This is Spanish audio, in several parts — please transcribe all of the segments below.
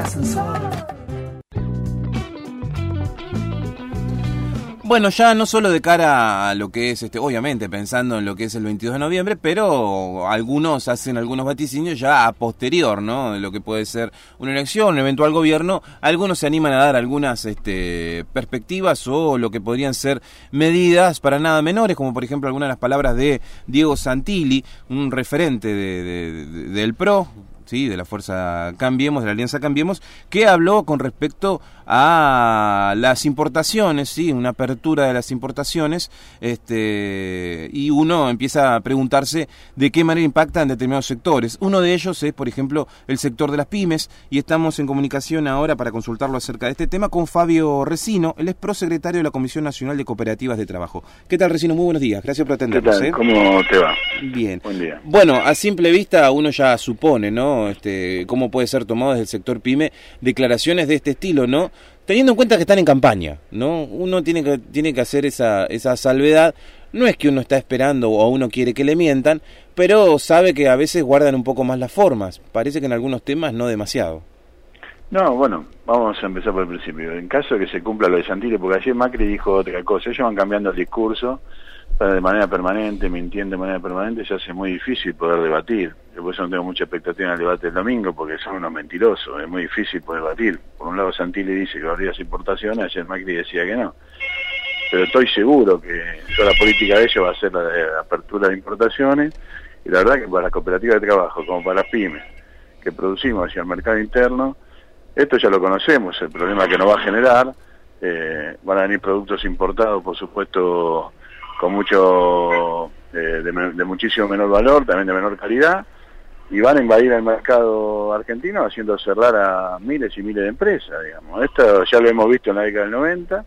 Bueno, ya no solo de cara a lo que es, obviamente pensando en lo que es el 22 de noviembre, pero algunos hacen algunos vaticinios ya a posterior, ¿no? De lo que puede ser una elección, un eventual gobierno. Algunos se animan a dar algunas perspectivas o lo que podrían ser medidas para nada menores, como por ejemplo algunas de las palabras de Diego Santilli, un referente del PRO, sí, de la Fuerza Cambiemos, de la Alianza Cambiemos, que habló con respecto a las importaciones, sí, una apertura de las importaciones, y uno empieza a preguntarse de qué manera impacta en determinados sectores. Uno de ellos es, por ejemplo, el sector de las pymes, y estamos en comunicación ahora para consultarlo acerca de este tema con Fabio Resino, él es prosecretario de la Comisión Nacional de Cooperativas de Trabajo. ¿Qué tal, Resino? Muy buenos días, gracias por atendernos. ¿Qué tal? ¿Cómo te va? Bien. Buen día. Bueno, a simple vista uno ya supone, ¿no? Cómo puede ser tomado desde el sector pyme declaraciones de este estilo, ¿no? Teniendo en cuenta que están en campaña, ¿no? Uno tiene que hacer esa salvedad. No es que uno está esperando o uno quiere que le mientan, pero sabe que a veces guardan un poco más las formas. Parece que en algunos temas no demasiado. No, bueno, vamos a empezar por el principio. En caso de que se cumpla lo de Santilli, porque ayer Macri dijo otra cosa, ellos van cambiando el discurso de manera permanente, mintiendo de manera permanente, se hace muy difícil poder debatir. Yo por eso no tengo mucha expectativa en el debate del domingo, porque son unos mentirosos, es muy difícil poder debatir. Por un lado Santilli dice que va a abrir las importaciones, ayer Macri decía que no. Pero estoy seguro que toda la política de ellos va a ser la de apertura de importaciones, y la verdad que para las cooperativas de trabajo, como para las pymes, que producimos hacia el mercado interno, esto ya lo conocemos, el problema que nos va a generar, van a venir productos importados, por supuesto, con mucho de muchísimo menor valor, también de menor calidad, y van a invadir el mercado argentino haciendo cerrar a miles y miles de empresas, digamos. Esto ya lo hemos visto en la década del 90,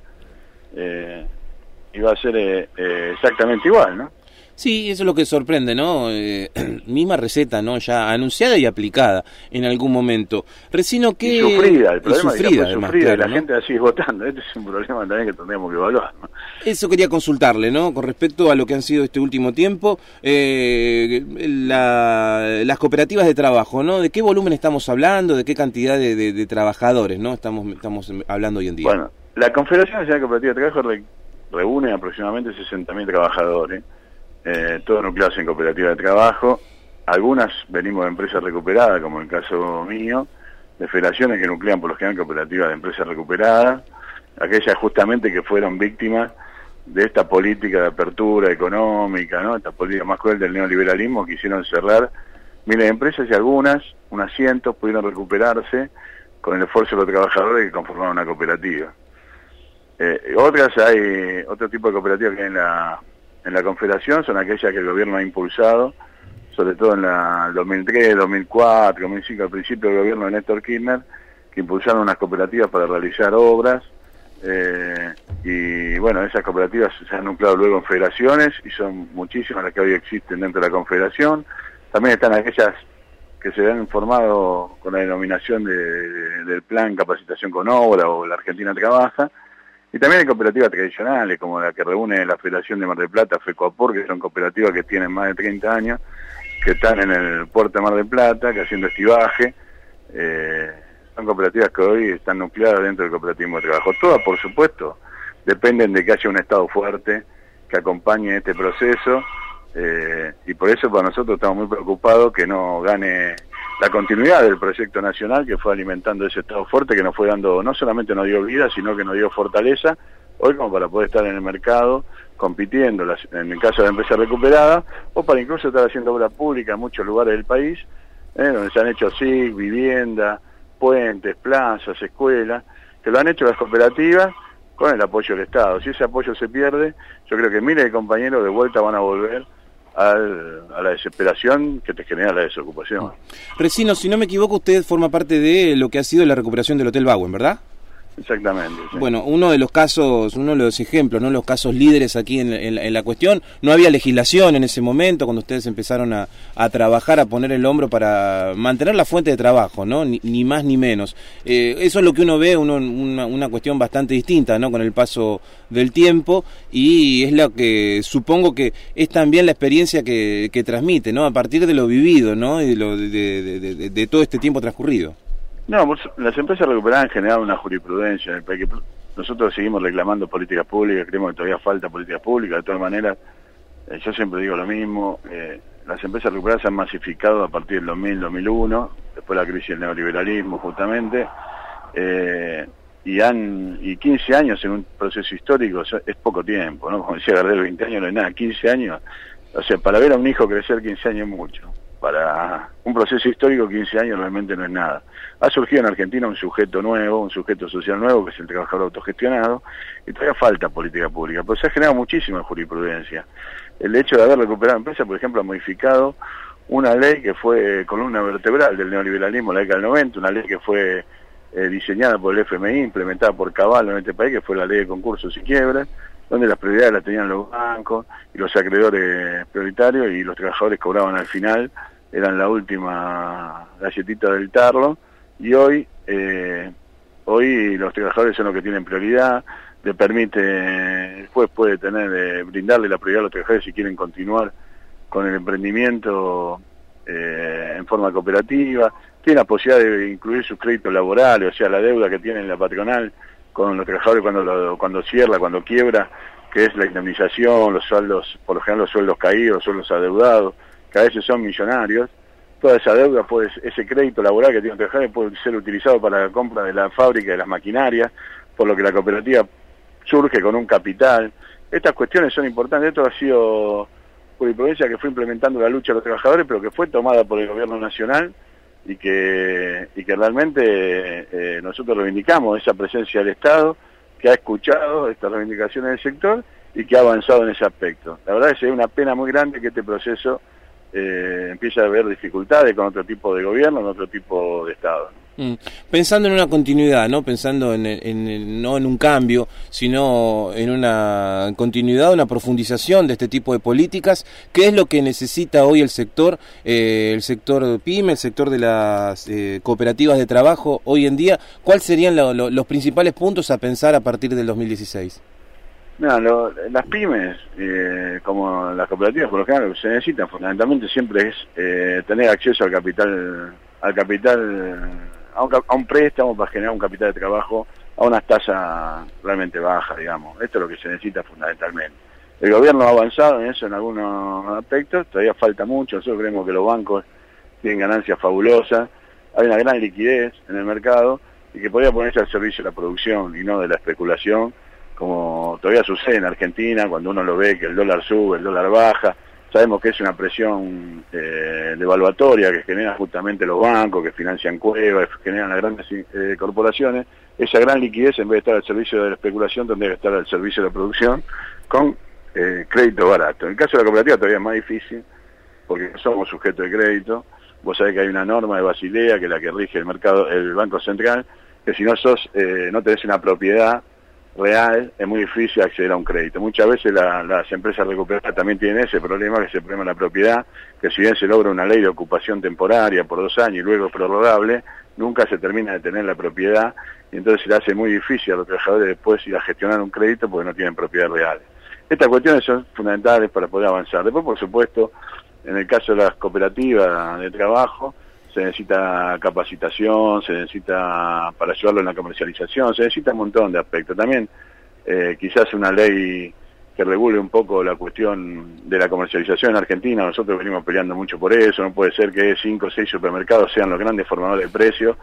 y va a ser exactamente igual, ¿no? Sí, eso es lo que sorprende, ¿no? Misma receta, ¿no? Ya anunciada y aplicada en algún momento. Resino, que... Y sufrida, el problema es que fue además, sufrida, claro, la gente así votando. Este es un problema también que tendríamos que evaluar, ¿no? Eso quería consultarle, ¿no? Con respecto a lo que han sido este último tiempo, las cooperativas de trabajo, ¿no? ¿De qué volumen estamos hablando? ¿De qué cantidad de trabajadores, ¿no? Estamos hablando hoy en día. Bueno, la Confederación Nacional de Cooperativas de Trabajo reúne aproximadamente 60.000 trabajadores, todos nucleados en cooperativas de trabajo. Algunas venimos de empresas recuperadas, como en el caso mío, de federaciones que nuclean por lo general cooperativas de empresas recuperadas, aquellas justamente que fueron víctimas de esta política de apertura económica, ¿no? Esta política más cruel del neoliberalismo, que hicieron cerrar miles de empresas, y algunas, unas cientos, pudieron recuperarse con el esfuerzo de los trabajadores que conformaron una cooperativa. Hay otro tipo de cooperativas que hay en la Confederación, son aquellas que el gobierno ha impulsado, sobre todo en la 2003, 2004, 2005, al principio del gobierno de Néstor Kirchner, que impulsaron unas cooperativas para realizar obras, y bueno, esas cooperativas se han nucleado luego en federaciones, y son muchísimas las que hoy existen dentro de la Confederación. También están aquellas que se han formado con la denominación del Plan Capacitación con Obra, o la Argentina Trabaja. Y también hay cooperativas tradicionales, como la que reúne la Federación de Mar del Plata, FECOAPOR, que son cooperativas que tienen más de 30 años, que están en el puerto de Mar del Plata, que haciendo estivaje. Son cooperativas que hoy están nucleadas dentro del cooperativismo de trabajo. Todas, por supuesto, dependen de que haya un Estado fuerte que acompañe este proceso, y por eso para nosotros estamos muy preocupados que no gane la continuidad del proyecto nacional, que fue alimentando ese Estado fuerte, que nos fue dando, no solamente nos dio vida, sino que nos dio fortaleza, hoy como para poder estar en el mercado, compitiendo, en el caso de empresas recuperadas, o para incluso estar haciendo obra pública en muchos lugares del país, donde se han hecho SIC, vivienda, puentes, plazas, escuelas, que lo han hecho las cooperativas con el apoyo del Estado. Si ese apoyo se pierde, yo creo que miles de compañeros de vuelta van a volver a la desesperación que te genera la desocupación. Resino, si no me equivoco, usted forma parte de lo que ha sido la recuperación del Hotel Bauen, ¿verdad? Exactamente. Sí. Bueno, uno de los ejemplos, ¿no? Los casos líderes aquí en la cuestión. No había legislación en ese momento, cuando ustedes empezaron a trabajar, a poner el hombro para mantener la fuente de trabajo, ¿no? Ni más ni menos. Eso es lo que uno ve, una cuestión bastante distinta, ¿no? Con el paso del tiempo, y es lo que supongo que es también la experiencia que transmite, ¿no? A partir de lo vivido, ¿no? Y de todo este tiempo transcurrido. No, las empresas recuperadas han generado una jurisprudencia en el país. Nosotros seguimos reclamando políticas públicas, creemos que todavía falta políticas públicas. De todas maneras, yo siempre digo lo mismo, las empresas recuperadas se han masificado a partir del 2000-2001, después de la crisis del neoliberalismo justamente, y 15 años en un proceso histórico es poco tiempo, ¿no? Como decía Gardel, 20 años no es nada, 15 años, o sea, para ver a un hijo crecer 15 años es mucho. Para un proceso histórico 15 años realmente no es nada. Ha surgido en Argentina un sujeto nuevo, un sujeto social nuevo, que es el trabajador autogestionado, y todavía falta política pública, pero se ha generado muchísima jurisprudencia. El hecho de haber recuperado empresas, por ejemplo, ha modificado una ley que fue columna vertebral del neoliberalismo en la década del 90, una ley que fue diseñada por el FMI, implementada por Caballo en este país, que fue la ley de concursos y quiebras, donde las prioridades las tenían los bancos y los acreedores prioritarios, y los trabajadores cobraban al final, eran la última galletita del tarro, y hoy los trabajadores son los que tienen prioridad, le permite, el juez puede brindarle la prioridad a los trabajadores si quieren continuar con el emprendimiento en forma cooperativa, tiene la posibilidad de incluir sus créditos laborales, o sea, la deuda que tiene la patronal con los trabajadores cuando cierra, cuando quiebra, que es la indemnización, los sueldos, por lo general los sueldos caídos, los sueldos adeudados, que a veces son millonarios. Toda esa deuda, ese crédito laboral que tiene un trabajador puede ser utilizado para la compra de la fábrica y de las maquinarias, por lo que la cooperativa surge con un capital. Estas cuestiones son importantes. Esto ha sido jurisprudencia que fue implementando la lucha de los trabajadores, pero que fue tomada por el gobierno nacional y que realmente nosotros reivindicamos esa presencia del Estado, que ha escuchado estas reivindicaciones del sector y que ha avanzado en ese aspecto. La verdad es que es una pena muy grande que este proceso empiece a haber dificultades con otro tipo de gobierno, con otro tipo de Estado. Pensando en una continuidad, ¿no? Pensando no en un cambio, sino en una continuidad, una profundización de este tipo de políticas, ¿qué es lo que necesita hoy el sector PYME, el sector de las cooperativas de trabajo hoy en día? ¿Cuáles serían los principales puntos a pensar a partir del 2016? Las pymes, como las cooperativas, por lo general, lo que se necesitan fundamentalmente siempre es tener acceso al capital, a un préstamo para generar un capital de trabajo a unas tasas realmente bajas, digamos. Esto es lo que se necesita fundamentalmente. El gobierno ha avanzado en eso en algunos aspectos, todavía falta mucho. Nosotros creemos que los bancos tienen ganancias fabulosas, hay una gran liquidez en el mercado y que podría ponerse al servicio de la producción y no de la especulación, como todavía sucede en Argentina, cuando uno lo ve que el dólar sube, el dólar baja. Sabemos que es una presión devaluatoria que generan justamente los bancos, que financian cuevas, que generan las grandes corporaciones. Esa gran liquidez, en vez de estar al servicio de la especulación, tendría que estar al servicio de la producción con crédito barato. En el caso de la cooperativa todavía es más difícil, porque no somos sujetos de crédito. Vos sabés que hay una norma de Basilea, que es la que rige el Banco Central, que si no no tenés una propiedad real, es muy difícil acceder a un crédito. Muchas veces las empresas recuperadas también tienen ese problema, que es el problema de la propiedad, que si bien se logra una ley de ocupación temporaria por 2 años y luego prorrogable, nunca se termina de tener la propiedad, y entonces se le hace muy difícil a los trabajadores después ir a gestionar un crédito porque no tienen propiedad real. Estas cuestiones son fundamentales para poder avanzar. Después, por supuesto, en el caso de las cooperativas de trabajo, se necesita capacitación, se necesita para ayudarlo en la comercialización, se necesita un montón de aspectos. También quizás una ley que regule un poco la cuestión de la comercialización en Argentina. Nosotros venimos peleando mucho por eso. No puede ser que 5 o 6 supermercados sean los grandes formadores de precios,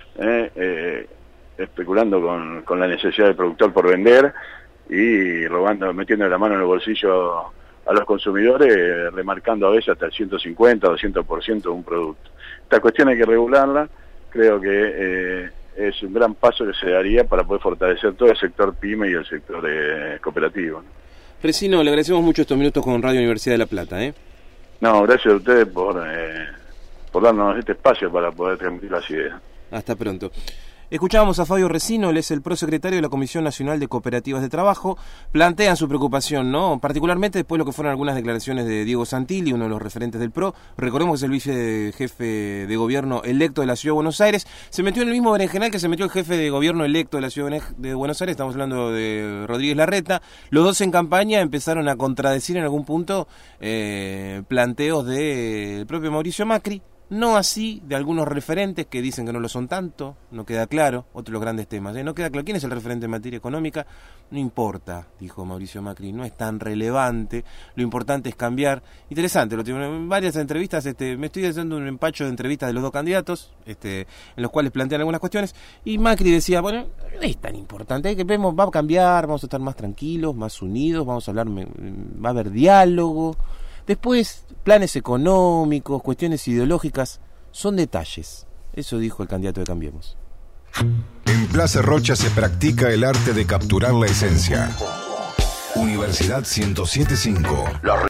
especulando con la necesidad del productor por vender y metiendo la mano en el bolsillo a los consumidores, remarcando a veces hasta el 150 o 200% de un producto. Esta cuestión hay que regularla. Creo que es un gran paso que se daría para poder fortalecer todo el sector PYME y el sector cooperativo. Resino, le agradecemos mucho estos minutos con Radio Universidad de La Plata. No, gracias a ustedes por darnos este espacio para poder transmitir las ideas. Hasta pronto. Escuchábamos a Fabio Resino, él es el prosecretario de la Comisión Nacional de Cooperativas de Trabajo. Plantean su preocupación, ¿no? Particularmente después de lo que fueron algunas declaraciones de Diego Santilli, uno de los referentes del PRO. Recordemos que es el vicejefe de gobierno electo de la Ciudad de Buenos Aires. Se metió en el mismo berenjenal que se metió el jefe de gobierno electo de la Ciudad de Buenos Aires. Estamos hablando de Rodríguez Larreta. Los dos en campaña empezaron a contradecir en algún punto planteos del propio Mauricio Macri, No así de algunos referentes que dicen que no lo son tanto, no queda claro, otro de los grandes temas. No queda claro quién es el referente en materia económica, no importa, dijo Mauricio Macri, no es tan relevante, lo importante es cambiar. Interesante, lo tengo en varias entrevistas, me estoy haciendo un empacho de entrevistas de los dos candidatos, en los cuales plantean algunas cuestiones, y Macri decía, bueno, no es tan importante, que vemos, va a cambiar, vamos a estar más tranquilos, más unidos, vamos a hablar, va a haber diálogo. Después, planes económicos, cuestiones ideológicas, son detalles. Eso dijo el candidato de Cambiemos. En Plaza Rocha se practica el arte de capturar la esencia. Universidad 107.5.